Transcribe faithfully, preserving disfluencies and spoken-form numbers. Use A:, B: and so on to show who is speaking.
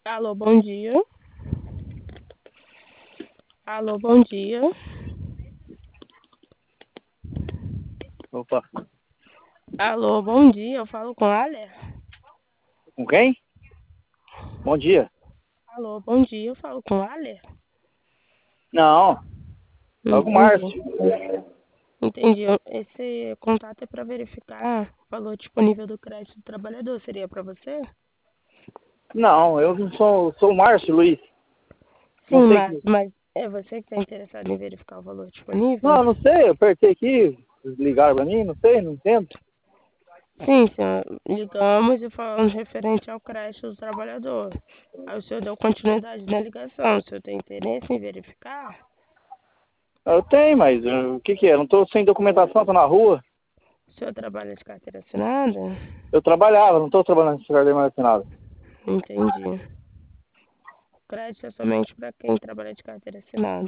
A: Alô, bom dia. Alô, bom dia.
B: Opa,
A: Alô, bom dia. Eu falo com a Alia.
B: com quem? Bom dia.
A: Alô, bom dia. Eu falo com a Alia.
B: Não, fala com o
A: Entendi.
B: Márcio.
A: Entendi. Esse contato é para verificar o valor disponível do crédito do trabalhador. Seria para você?
B: Não, eu não sou, sou o Márcio, Luiz. Não
A: Sim,
B: sei
A: mas,
B: que.
A: mas é você que está interessado em verificar o valor disponível?
B: Não, não sei, eu apertei aqui, ligaram pra mim, não sei, não entendo.
A: Sim, senhor. Ligamos e falamos referente ao crédito do trabalhador. Aí o senhor deu continuidade na ligação. O senhor tem interesse em verificar?
B: Eu tenho, mas uh, o que que é? Eu não tô sem documentação, tô na rua.
A: O senhor trabalha de carteira assinada?
B: Eu trabalhava, não tô trabalhando nesse lugar de mais nada.
A: Entendi. Crédito é somente para quem trabalha de carteira assinada.